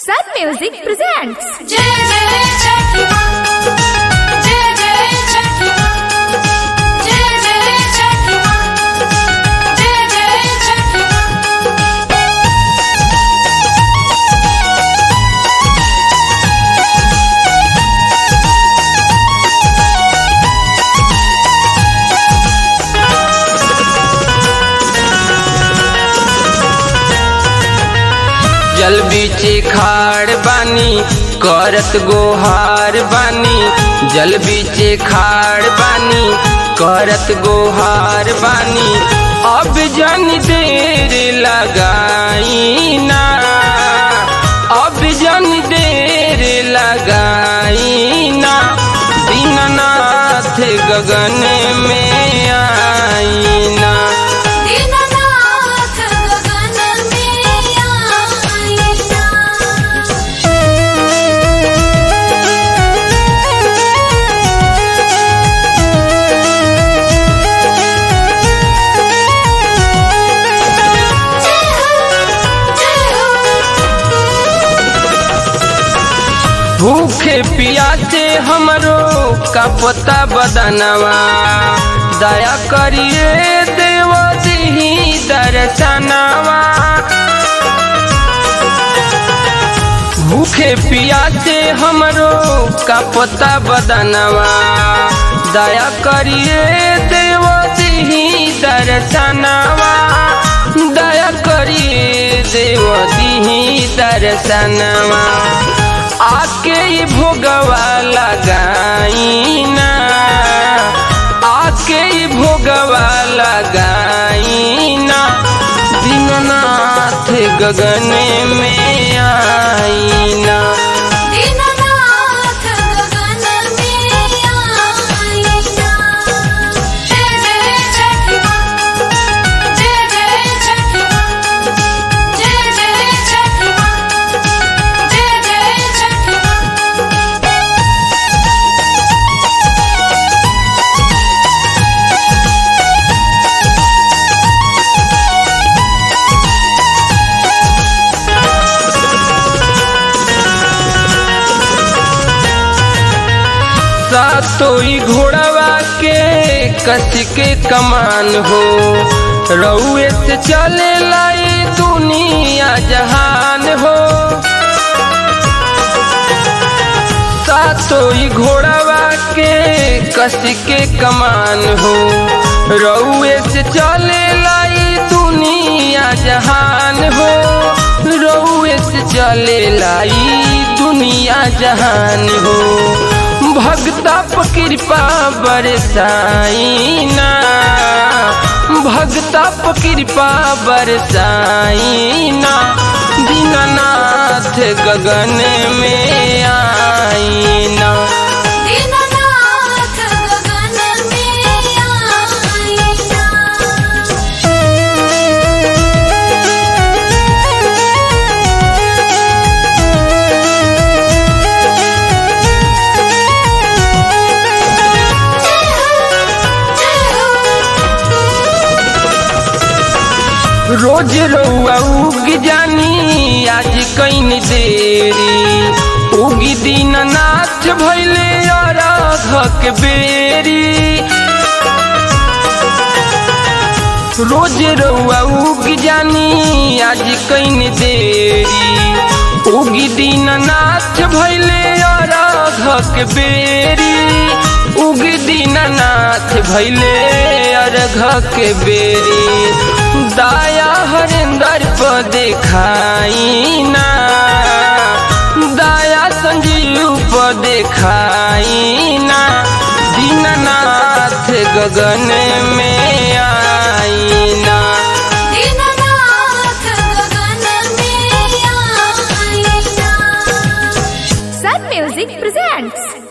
Sun Music presents जय जय छठी माँ, जय जय छठी माँ, जय जय छठी माँ, जय जय छठी माँ। जल बीचे खाड़ बानी करत गोहार बानी, जल बीचे खाड़ बानी करत गोहार बानी। अब जन देर लगाई ना, अब जन देर लगाई ना, दीननाथ गगन में आई ना। दीननाथ गगन में आई ना। भूखे पियासे हमरो का पता बदनवा, दया करिए देव दिही दर्शनवा। भूखे पियासे हमरो का पता बदनवा, दया करिए देव दिही दर्शनवा। दया करिए देव दिही दर्शनवा। आके भोगवा लगाई ना, आके भोगवा लगाई ना, दीननाथ गगन में आई ना। दीननाथ गगन में आई ना। जय जय छठी माँ, जय जय छठी माँ, जय जय छठी माँ, जय जय छठी माँ। सातोई घोड़वा के कस के कमान हो, रउए से चले लाई दुनिया जहान हो। सातोई घोड़वा के कस के कमान हो, रउए से चले लाई दुनिया जहान हो। रउए से चले लाई दुनिया जहान हो। भगता पर कृपा बरसाई ना, भगता पर कृपा बरसाई ना, दीननाथ गगन में आई ना। दीननाथ गगन में आई ना। रोज रउआ उग जानी आज कईन देरी, उगी दीननाथ भइले अरघ के बेरी। रोज रउआ उग जानी आज कईन देरी, उगी दीननाथ भइले अरघ के बेरी। उगी दीननाथ भइले अरघ के बेरी। दया हरिंदर पर देखाई ना, दया संजीव पर देखाई ना, दीननाथ गगन में आई ना। दीननाथ गगन में आई ना। Sun Music presents